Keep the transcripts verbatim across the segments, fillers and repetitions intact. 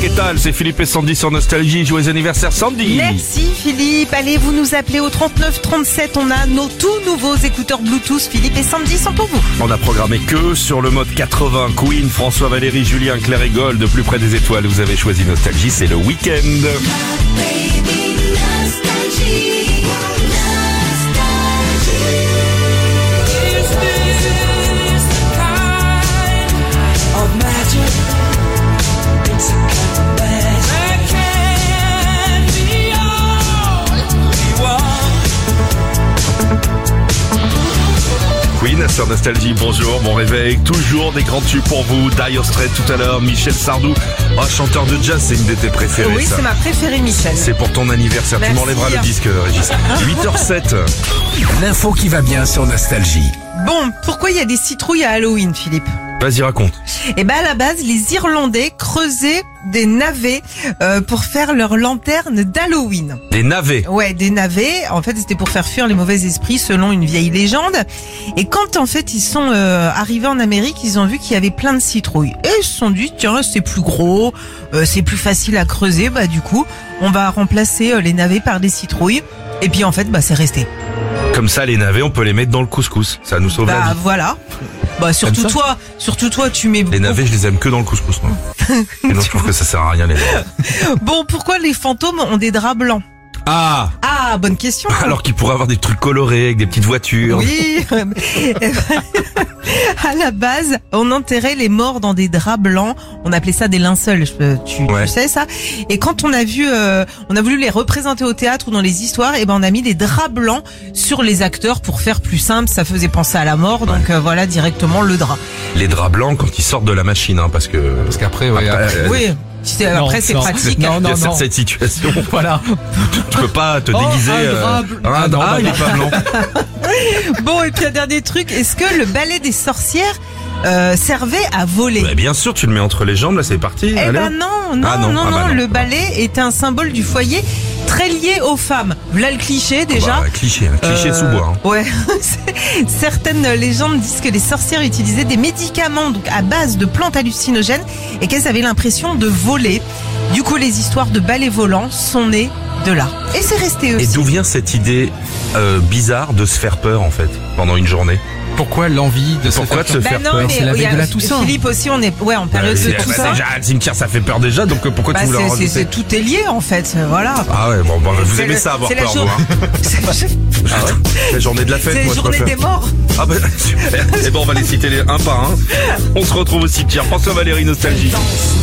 ¿qué tal? C'est Philippe et Sandy sur Nostalgie. Joyeux anniversaire Sandy. Merci Philippe. Allez, vous nous appelez au trente-neuf trente-sept. On a nos tout nouveaux écouteurs Bluetooth. Philippe et Sandy sont pour vous. On a programmé que sur le mode quatre-vingts. Queen, François, Valérie, Julien, Claire et Gold. De plus près des étoiles, vous avez choisi Nostalgie. C'est le week-end. Queen sur Nostalgie, bonjour, bon réveil, toujours des grands tubes pour vous. Dire Straits tout à l'heure, Michel Sardou, oh, chanteur de jazz, c'est une de tes préférées. Oui, ça. C'est ma préférée, Michel. C'est pour ton anniversaire, Merci. Tu m'enlèveras le disque, Régis. huit heures sept. L'info qui va bien sur Nostalgie. Bon, pourquoi il y a des citrouilles à Halloween, Philippe? Vas-y, raconte. Eh ben à la base, les Irlandais creusaient des navets euh, pour faire leurs lanternes d'Halloween. Des navets. Ouais, des navets. En fait, c'était pour faire fuir les mauvais esprits, selon une vieille légende. Et quand en fait ils sont euh, arrivés en Amérique, ils ont vu qu'il y avait plein de citrouilles. Et ils se sont dit, tiens, c'est plus gros, euh, c'est plus facile à creuser. Bah du coup, on va remplacer euh, les navets par des citrouilles. Et puis en fait, bah c'est resté. Comme ça, les navets, on peut les mettre dans le couscous. Ça nous sauve la Bah vie. voilà. Bah surtout toi, surtout toi, tu mets. Les navets, je les aime que dans le couscous, moi. Et non, je trouve que ça sert à rien, les navets. Bon, pourquoi les fantômes ont des draps blancs? Ah! Ah, bonne question. Alors qu'ils pourraient avoir des trucs colorés avec des petites voitures. Oui. À la base, on enterrait les morts dans des draps blancs. On appelait ça des linceuls. Je- Tu, Ouais. tu sais ça. Et quand on a vu, euh, on a voulu les représenter au théâtre ou dans les histoires, et ben on a mis des draps blancs sur les acteurs pour faire plus simple. Ça faisait penser à la mort. Donc euh, voilà directement le drap. Les draps blancs quand ils sortent de la machine, hein, parce que. Parce qu'après, ouais, Après, après- euh, Oui. Tu sais, Non, après c'est non. pratique. Non, il y a non, non. cette situation. Voilà. Tu peux pas te Oh, déguiser. un euh, drap bl- un Ah, non, drap, bah il non. est pas blanc. Bon, et puis un dernier truc. Est-ce que le balai des sorcières euh, servait à voler? Bah, bien sûr, tu le mets entre les jambes, là, c'est parti. Eh allez. ben non, non, Ah non, non, ah bah non, non. le balai était un symbole du foyer très lié aux femmes. Voilà le cliché déjà. Bah, cliché, un cliché Euh, sous bois. Hein. Ouais. Certaines légendes disent que les sorcières utilisaient des médicaments donc à base de plantes hallucinogènes et qu'elles avaient l'impression de voler. Du coup, les histoires de balais volants sont nées de là. Et c'est resté Et aussi. d'où vient cette idée euh, bizarre de se faire peur en fait pendant une journée? Pourquoi l'envie de se Pourquoi faire de se Bah faire non, peur? mais C'est la il y veille a- de la Toussaint. Philippe aussi, on est ouais en période Bah, de c'est- Toussaint. bah, déjà, le cimetière, ça fait peur déjà, donc euh, pourquoi Bah, tu voulais en c'est, c'est, rajouter? c'est- tout est lié en fait, voilà. Ah ouais, bon, bon vous C'est aimez le- ça avoir c'est la peur, jour- vous, hein? C'est Ah ouais, la journée de la fête, c'est moi la je journée préfère. des morts. Ah bah super. Et bon, on va les citer les un par un. On se retrouve au cimetière. François, Valérie, Nostalgie.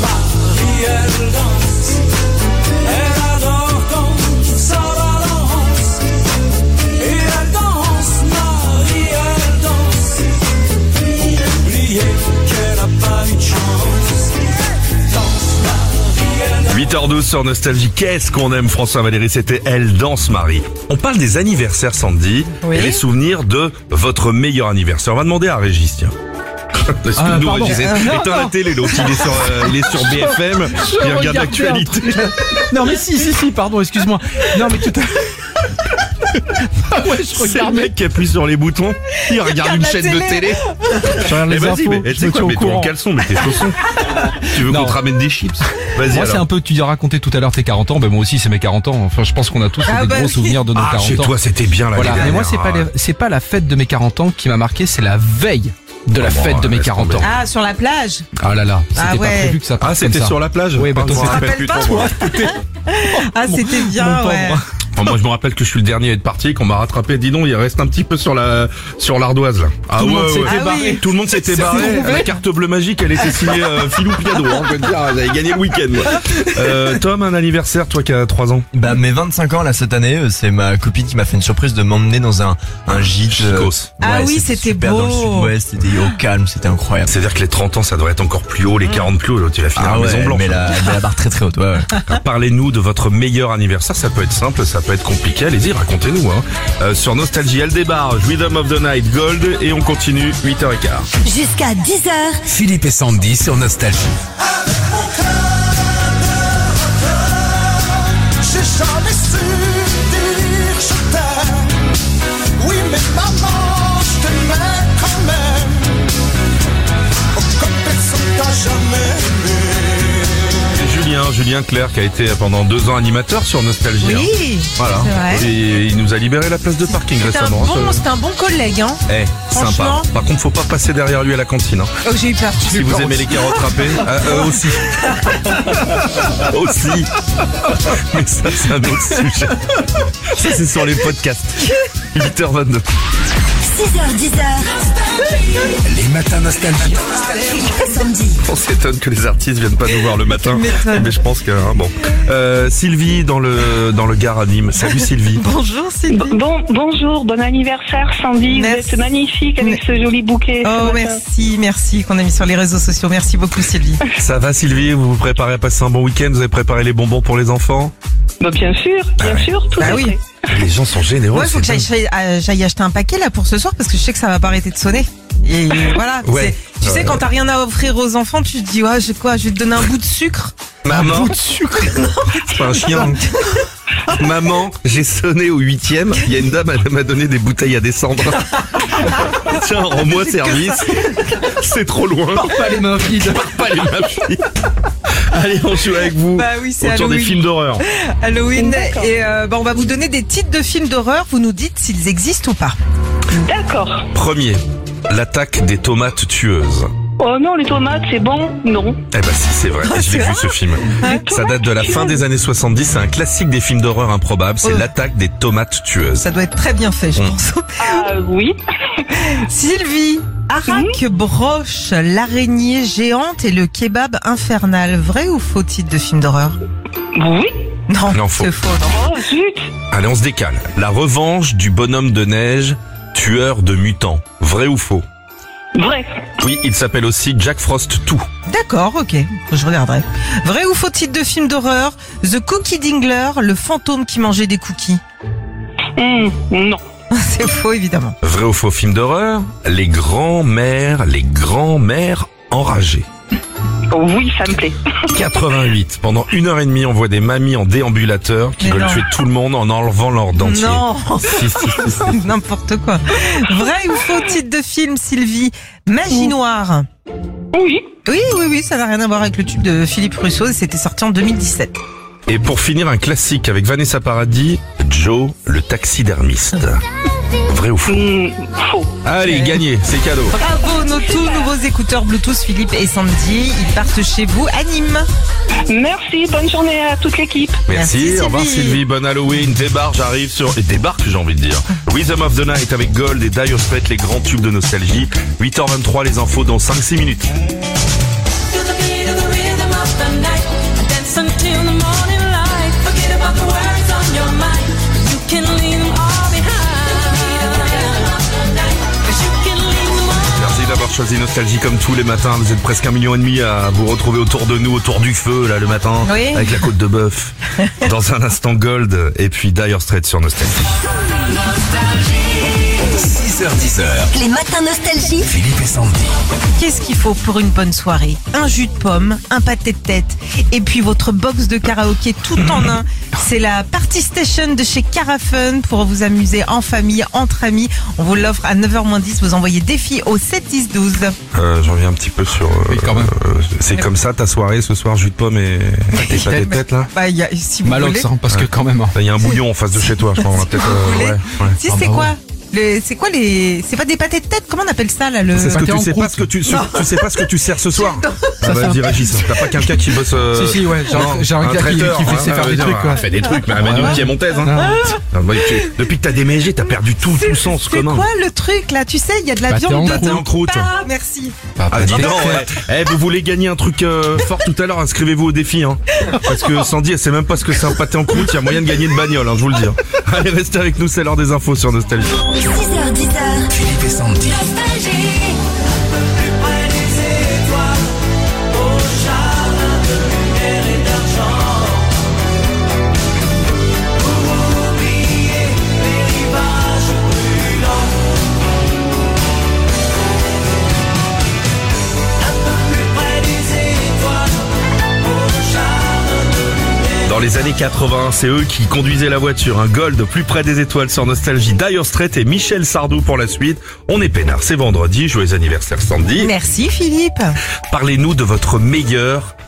huit heures douze sur Nostalgie. Qu'est-ce qu'on aime, François Valérie? C'était Elle danse Marie. On parle des anniversaires, Sandy, Oui. et les souvenirs de votre meilleur anniversaire. On va demander à Régis, tiens. Explique-nous, Ah, pardon. Régis. Éteins la télé, l'autre. Il est sur, euh, il est sur B F M. Il regarde regardais l'actualité. Non mais si, si, si, pardon, excuse-moi. Non mais tout à Ah ouais, je C'est le regarde, mec qui appuie sur les boutons. Il regarde une la chaîne télé. de télé. je regarde Eh les vas-y, infos, mais eh, tu je sais me quoi, tiens au mets-toi en courant. caleçon, mets tes chaussons. Tu veux Non. qu'on te ramène des chips? Vas-y, Moi c'est alors. un peu, tu as raconté tout à l'heure tes quarante ans, ben moi aussi c'est mes quarante ans. Enfin je pense qu'on a tous Ah des bah gros oui. souvenirs de nos Ah, chez quarante ans. toi, c'était bien, là. Voilà, mais moi c'est pas les- c'est pas la fête de mes quarante ans qui m'a marqué, c'est la veille de la Oh, bon, fête de mes laisse quarante ans. tomber. Ah, sur la plage. Ah là là, c'était Ah pas ouais. prévu que ça parte Ah, c'était comme ça. sur la plage? Oui, bah, Ah, toi, je me c'est- rappelle Tu plus te trop, moi. Ah, c'était bien, mon pauvre. ouais. Enfin, moi, je me rappelle que je suis le dernier à être parti, qu'on m'a rattrapé. Dis donc, il reste un petit peu sur la, sur l'ardoise, là. Ah, Tout le monde s'était Ah barré. oui. Tout le monde s'était barré. La carte bleue magique, elle était signée euh, Philou Piado. Hein, on peut te dire, vous avez gagné le week-end. moi. Euh, Tom, un anniversaire, toi qui as trois ans. Bah mes vingt-cinq ans là cette année, euh, c'est ma copine qui m'a fait une surprise de m'emmener dans un un gîte. euh, Chicos. Ah oui, c'était super dans le beau. sud-ouest, c'était au calme, c'était incroyable. C'est-à-dire que les trente ans, ça devrait être encore plus haut, les quarante plus haut. L'autre, il a fini à Ah la ouais, Maison Blanche. mais la, mais la barre très très haute, ouais. ouais. Parlez-nous de votre meilleur anniversaire. Ça peut être simple, ça peut être compliqué. Allez-y, racontez-nous. Hein. Euh, sur Nostalgie, elle débarque. Rhythm of the Night, Gold. Et on continue, huit heures quinze. Jusqu'à dix heures. Philippe et Sandy sur Nostalgie. J'ai jamais su dire je t'aime. Oui, mais maman, je t'aimais quand même. Oh, comme personne t'a jamais aimé. Julien Julien Clerc qui a été pendant deux ans animateur sur Nostalgie. hein. Oui. Voilà. c'est vrai. Et il nous a libéré la place de parking C'est un, récemment. bon, hein, c'est un bon collègue, hein. ça- Eh, sympa. Franchement. Par contre, faut pas passer derrière lui à la cantine. Hein. Oh, j'ai eu peur. Si vous aimez les carottes râpées, euh, euh, aussi. aussi. Mais ça, c'est un autre sujet. Ça, c'est sur les podcasts. huit heures vingt-deux. six heures dix Les matins nostalgie. samedi. On s'étonne que les artistes viennent pas nous voir le matin. Tu m'étonnes. Mais je pense que, hein, bon. Euh, Sylvie dans le, dans le Gard à Nîmes. Salut Sylvie. Bonjour Sylvie. Bon, bonjour, bon anniversaire Sandy, Merci. vous êtes magnifique avec ce joli bouquet. ce Oh matin. merci, merci qu'on a mis sur les réseaux sociaux. Merci beaucoup Sylvie. Ça va Sylvie? Vous vous préparez à passer un bon week-end? Vous avez préparé les bonbons pour les enfants? Bah, bien sûr, bien sûr, tout Bah est oui. prêt. Les gens sont généreux. Ouais, faut que c'est j'aille, euh, j'aille acheter un paquet là pour ce soir parce que je sais que ça va pas arrêter de sonner. Et voilà. Ouais. c'est- Tu Ouais. sais, quand t'as rien à offrir aux enfants, tu te dis, ouais, j'ai quoi, je vais te donner un bout de sucre. Maman, de sucre. c'est pas un chien. Maman, j'ai sonné au huitième. Il y a une dame, elle m'a donné des bouteilles à descendre. Tiens, rends-moi service. C'est trop loin. Pas les mains vides. Pas les mains vides. Allez, on joue avec vous. Bah oui, c'est autour des Halloween. films d'horreur. Halloween. D'accord. Et euh, bah, on va vous donner des titres de films d'horreur. Vous nous dites s'ils existent ou pas. D'accord. Premier, l'attaque des tomates tueuses. Oh non, les tomates, c'est bon? Non. Eh ben si, c'est vrai. Je l'ai vu ce film. Ça date de la fin des années soixante-dix. C'est un classique des films d'horreur improbables. C'est Oh. l'attaque des tomates tueuses. Ça doit être très bien fait, je Mm. pense. Ah oui. Sylvie, Arak broche l'araignée géante et le kebab infernal. Vrai ou faux titre de film d'horreur? Oui. Non, Non, faux. c'est faux. Non. Oh zut. Allez, on se décale. La revanche du bonhomme de neige, tueur de mutants. Vrai ou faux? Vrai. Oui, il s'appelle aussi Jack Frost deux. D'accord, ok, je regarderai. Vrai ou faux titre de film d'horreur? The Cookie Dingler, le fantôme qui mangeait des cookies. Hmm, non. C'est faux, évidemment. Vrai ou faux film d'horreur? Les grands-mères, les grands-mères enragées. Oh, oui, ça me plaît. quatre-vingt-huit. Pendant une heure et demie, on voit des mamies en déambulateur qui Mais veulent non. tuer tout le monde en enlevant leurs dentiers. Non, Si, si, si, si. n'importe quoi. Vrai ou faux titre de film, Sylvie? Magie noire. Oui. Oui, oui, oui, ça n'a rien à voir avec le tube de Philippe Russo et c'était sorti en deux mille dix-sept. Et pour finir, un classique avec Vanessa Paradis, Joe, le taxidermiste. Vrai ou faux? Hmm, faux. Allez, gagné, c'est cadeau. Bravo, nos tout nouveaux écouteurs Bluetooth Philippe et Sandy. Ils partent chez vous à Nîmes. Merci, bonne journée à toute l'équipe. Merci, Merci, au revoir Sylvie. Sylvie, bonne Halloween, débarque, j'arrive sur... Et débarque j'ai envie de dire. Rhythm of the Night avec Gold et Dire Straits, les grands tubes de nostalgie. huit heures vingt-trois, les infos dans cinq six minutes. To the beat of the rhythm of the night, dance until the morning light. Forget about the words on your mind. You can leave them all behind. 'Cause you can leave them all. Merci d'avoir choisi Nostalgie comme tous les matins. Vous êtes presque un million et demi à vous retrouver autour de nous, autour du feu, là, le matin. Oui. Avec la côte de bœuf. Dans un instant, Gold. Et puis Dire Straits sur Nostalgie. six heures dix. Les matins nostalgie. Philippe et Sandy. Qu'est-ce qu'il faut pour une bonne soirée? Un jus de pomme, un pâté de tête et puis votre box de karaoké tout en un. C'est la Party Station de chez Carafun pour vous amuser en famille, entre amis. On vous l'offre à neuf heures moins dix. Vous envoyez défi au sept dix douze. Euh, J'en reviens un petit peu sur... euh, Oui, quand même. euh, c'est comme ça ta soirée ce soir, jus de pomme et, et pâté de tête là? Bah, il y a, si vous Malox, voulez. hein, parce que quand même. hein. Il y a un bouillon en face de chez toi, je crois. On va peut-être... euh, voulez. ouais, ouais. Si Ah c'est bah quoi ouais. le, c'est quoi les, c'est pas des pâtés de tête, comment on appelle ça là le C'est ce que Pâté tu en sais croûte. pas ce que tu, tu, tu sais pas ce que tu sers ce soir. Ah, Ça, ça. vas-y Régis, t'as pas quelqu'un qui bosse. euh, Si, si, ouais, j'ai un- non, j'ai un gars qui- traiteur, qui fait- hein, sait faire ah, des vas-y, trucs, ah, quoi. fait des trucs, mais amène-nous Ouais. qui est montaise. Hein. Non. Ah, ouais, tu- depuis que t'as déménagé, t'as perdu tout, tout sens C'est commun. quoi le truc là? Tu sais, il y a de la Pâté viande en dedans. Pâté en croûte. Ah, merci. Ah, dis donc, ouais. Eh, vous voulez gagner un truc euh, fort tout à l'heure, inscrivez-vous au défi. Hein. Parce que Sandy, elle sait même pas ce que c'est un pâté en croûte, il y a moyen de gagner une bagnole, hein, je vous le dis. Allez, restez avec nous, c'est l'heure des infos sur Nostalgie. six heures dix. Philippe et Sandy. Nostalgie. Dans les années quatre-vingts, c'est eux qui conduisaient la voiture. Un Gold plus près des étoiles sur Nostalgie. Dire Straits et Michel Sardou pour la suite. On est peinard, c'est vendredi. Joyeux anniversaire Sandy. Merci Philippe. Parlez-nous de votre meilleur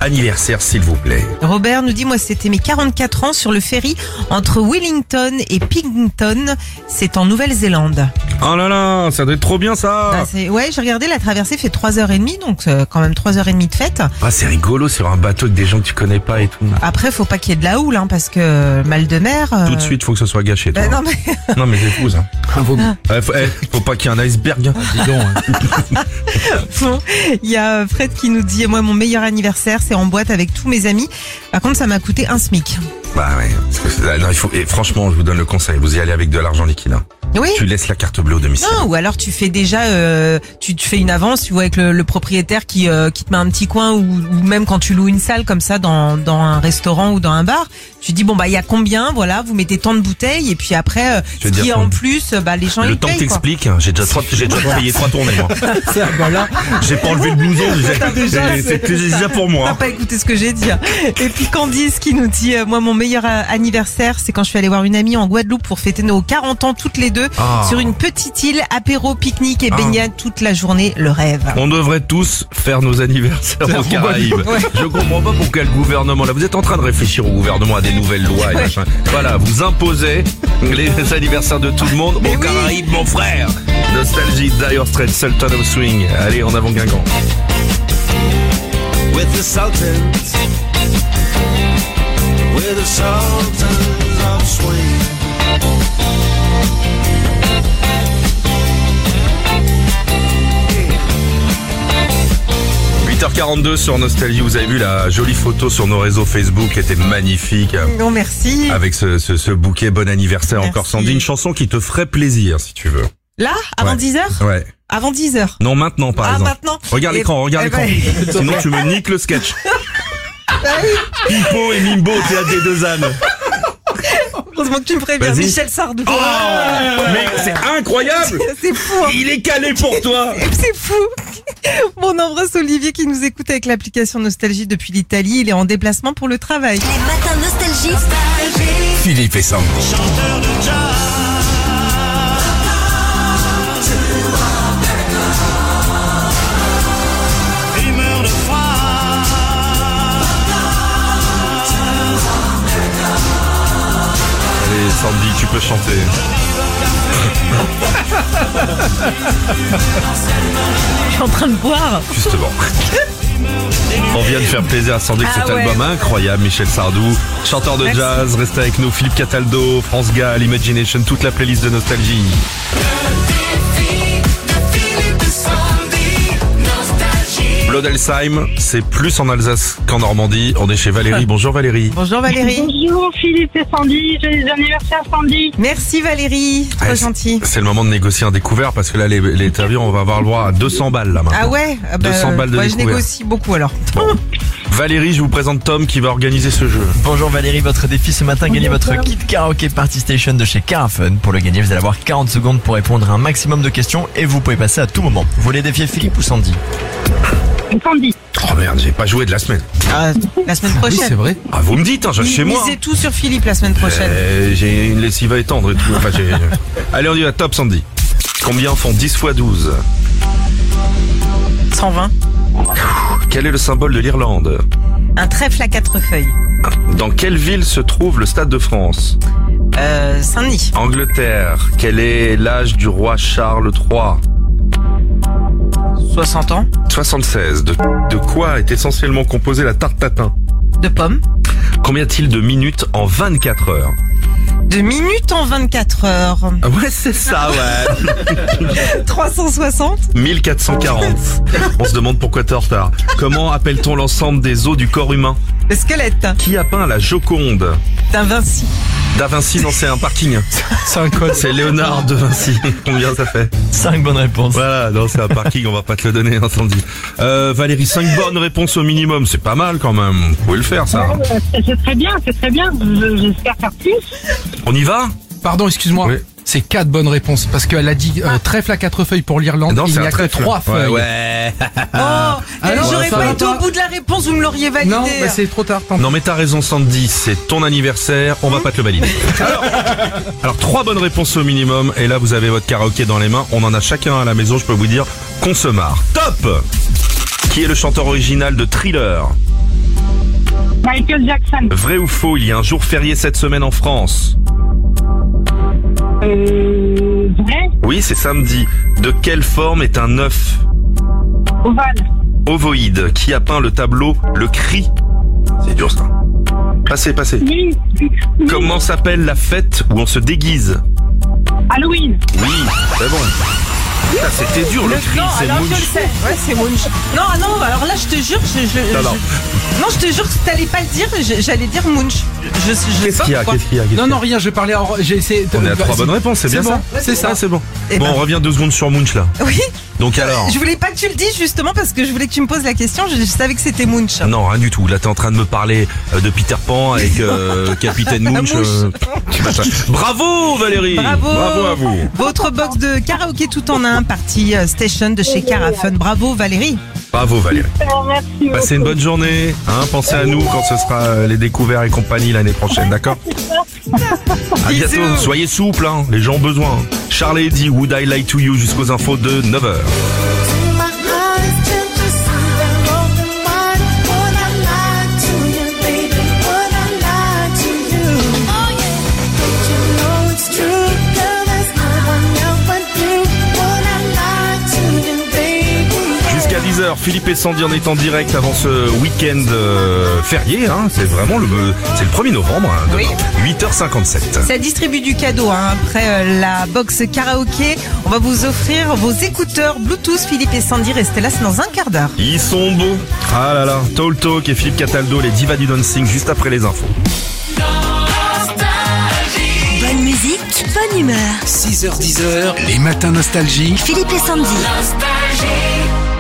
anniversaire, s'il vous plaît. Robert nous dit, moi c'était mes quarante-quatre ans sur le ferry entre Wellington et Picton. C'est en Nouvelle-Zélande. Oh là là, ça doit être trop bien ça. Ah, c'est... Ouais, j'ai regardé, la traversée fait trois heures trente, donc euh, quand même trois heures trente de fête. Ah, c'est rigolo sur un bateau avec des gens que tu connais pas et tout. Après, faut pas qu'il y ait de la houle, hein, parce que mal de mer... euh, Tout de suite, faut que ce soit gâché. Toi. Bah, non, mais... Non mais c'est fou ça. Vaut mieux. Ouais, faut, eh, faut pas qu'il y ait un iceberg. Hein. Dis donc, hein. Bon, il y a Fred qui nous dit, moi mon meilleur anniversaire c'est en boîte avec tous mes amis. Par contre ça m'a coûté un SMIC. Bah ouais. Parce que c'est- non, il faut. Et franchement, je vous donne le conseil. Vous y allez avec de l'argent liquide. Hein. Oui. Tu laisses la carte bleue au domicile. Non, ou alors tu fais déjà, euh, tu, tu fais une avance, tu vois, avec le, le propriétaire qui, euh, qui te met un petit coin, ou, ou même quand tu loues une salle comme ça dans, dans un restaurant ou dans un bar, tu dis bon bah il y a combien, voilà, vous mettez tant de bouteilles et puis après, euh, Je veux ce qui dire est en qu'on- plus, bah les gens Le ils temps que payent quoi. t'expliques, hein, j'ai déjà trois, j'ai déjà payé trois tournées moi. Ça, bah là, J'ai pas enlevé le blouson. j'ai- déjà, j'ai- c'est- C'est déjà pour T'as moi. pas écouté ce que j'ai dit. Et puis Candice qui nous dit, euh, moi mon meilleur euh, anniversaire, c'est quand je suis allée voir une amie en Guadeloupe pour fêter nos quarante ans toutes les deux, Ah. sur une petite île, apéro, pique-nique et Ah. baignade toute la journée, le rêve. On devrait tous faire nos anniversaires aux Caraïbes. Ouais. Je comprends pas pourquoi le gouvernement, là, vous êtes en train de réfléchir au gouvernement à des nouvelles lois et machin. Voilà, vous imposez les anniversaires de tout le monde aux Caraïbes, mon frère. Nostalgie, Dire Straits, Sultan of Swing. Allez, en avant Guingamp. With the Sultans, with the Sultans of Swing. huit heures quarante-deux sur Nostalgie, vous avez vu la jolie photo sur nos réseaux Facebook qui était magnifique. Non, merci. Avec ce, ce, ce bouquet, bon anniversaire Merci. encore Sandy, une chanson qui te ferait plaisir si tu veux. Là, avant Ouais. dix heures Ouais. Avant dix heures. Non, maintenant par Ah, exemple. maintenant. Regarde Et- l'écran, regarde eh ben- l'écran. Sinon tu me niques le sketch. Pipo et Mimbo, théâtre des deux ânes. Heureusement que tu me préviens, Vas-y. Michel Sardou. Oh, mais c'est incroyable. C'est fou, hein. Il est calé pour toi. C'est fou. Bon, on embrasse Olivier qui nous écoute avec l'application Nostalgie depuis l'Italie. Il est en déplacement pour le travail. Les matins nostalgie. Philippe et Sandy. Il meurt de froid. Allez Sandy, tu peux chanter. Je suis en train de boire. Justement. On vient de faire plaisir à Sandy avec Ah cet ouais. album incroyable. Michel Sardou, chanteur de Merci. jazz, restez avec nous. Philippe Cataldo, France Gall, Imagination, toute la playlist de Nostalgie. Blodelsheim, c'est plus en Alsace qu'en Normandie. On est chez Valérie. Bonjour Valérie. Bonjour Valérie. Bonjour Philippe et Sandy, joyeux anniversaire Sandy. Merci Valérie. Trop Ouais, c'est- gentil. C'est le moment de négocier un découvert parce que là, les, les interviews, on va avoir le droit à deux cents balles là maintenant. Ah ouais ah bah, deux cents balles de ouais, je découvert. négocie beaucoup alors. Valérie, je vous présente Tom qui va organiser ce jeu. Bonjour Valérie, votre défi ce matin, gagnez votre kit karaoké Party Station de chez Carafun. Pour le gagner, vous allez avoir quarante secondes pour répondre à un maximum de questions et vous pouvez passer à tout moment. Vous voulez défier Philippe ou Sandy? Sandy. Oh merde, j'ai pas joué de la semaine. Ah, la semaine oui, c'est prochaine. vrai. Ah, vous me dites, hein, j'ai chez moi. Misez tout sur Philippe la semaine prochaine. Euh, j'ai une lessive à étendre et tout. Enfin, j'ai- Allez, on y va. Top Sandy. Combien font dix fois douze? cent vingt. Quel est le symbole de l'Irlande? Un trèfle à quatre feuilles. Dans quelle ville se trouve le Stade de France? Euh, Saint-Denis. Angleterre. Quel est l'âge du roi Charles trois? soixante ans. soixante-seize. De, de quoi est essentiellement composée la tarte tatin? De pommes. Combien y a-t-il de minutes en vingt-quatre heures? De minutes en vingt-quatre heures. Ah ouais, c'est ça, ouais. trois cent soixante. mille quatre cent quarante. On se demande pourquoi t'es en retard. Comment appelle-t-on l'ensemble des os du corps humain? Le squelette. Qui a peint la Joconde? D'un Vinci. Da Vinci, non, c'est un parking. C'est un code. C'est Léonard de Vinci. Combien ça fait? cinq bonnes réponses. Voilà, non, c'est un parking, on va pas te le donner, entendu. Euh, Valérie, cinq bonnes réponses au minimum, c'est pas mal quand même. Vous pouvez le faire, ça. C'est très bien, c'est très bien. Je- J'espère faire plus. On y va? Pardon, excuse-moi. Oui. C'est quatre bonnes réponses parce qu'elle a dit euh, trèfle à quatre feuilles pour l'Irlande. Non, Il c'est n'y un a que trèfle. trois Ouais, feuilles. ouais. Oh, Ah eh, non, j'aurais ça pas va été pas. au bout de la réponse, vous me l'auriez validé. Non, mais c'est trop tard. tant pis. Non, mais t'as raison, Sandy, c'est ton anniversaire, on va pas te le valider. Alors, alors, trois bonnes réponses au minimum, et là, vous avez votre karaoké dans les mains. On en a chacun à la maison, je peux vous dire qu'on se marre. Top! Qui est le chanteur original de Thriller? Michael Jackson. Vrai ou faux, il y a un jour férié cette semaine en France? Euh, vrai. Oui, c'est samedi. De quelle forme est un œuf? Ovale. Ovoïde. Qui a peint le tableau Le Cri? C'est dur ça. Passez, passez. Oui. Oui. Comment s'appelle la fête où on se déguise? Halloween. Oui, c'est bon. Ah, c'était dur le cri, non, c'est alors je le Munch. sais. Ouais, c'est Munch. Non, ah non, alors là, je te jure, je, je, Non, non. je- non, je te jure que t'allais pas le dire, je- j'allais dire Munch. Je, je, je Qu'est-ce qu'il y a? Qu'est-ce qu'il y a? Qu'est-ce Non, qu'il y non, a rien, je parlais. en- J'ai essayé. On est à trois bonnes réponses, c'est bien bon, ça? C'est ça. Ah, c'est bon. Eh Bon, ben. on revient deux secondes sur Munch là. Oui, Donc alors? je voulais pas que tu le dises justement parce que je voulais que tu me poses la question, je, je savais que c'était Munch. Non, rien du tout. Là, t'es en train de me parler euh, de Peter Pan avec euh, Capitaine Munch. Mouche. euh, tu vas pas- Bravo Valérie. Bravo. Bravo à vous. Votre box de karaoké tout en un, partie euh, station de chez Carafun. Bravo Valérie. Bravo Valérie. Merci beaucoup. Passez une bonne journée. Hein, pensez à nous quand ce sera euh, les découvertes et compagnie l'année prochaine, d'accord? À bientôt. Bisous. Soyez souples, hein. Les gens ont besoin. Charlie dit Would I Lie to You jusqu'aux infos de neuf heures. Jusqu'à dix heures, Philippe et Sandy en est en direct avant ce week-end euh, férié. Hein. C'est vraiment le, c'est le premier novembre, hein, demain. Oui. huit heures cinquante-sept. Ça distribue du cadeau, hein. Après euh, la box karaoké, on va vous offrir vos écouteurs Bluetooth. Philippe et Sandy, restez là, c'est dans un quart d'heure. Ils sont beaux. Ah là là, Tall Talk et Philippe Cataldo, les divas du dancing, juste après les infos. Bonne musique, bonne humeur. six heures dix heures, les matins nostalgie. Philippe et Sandy. Nostalgie.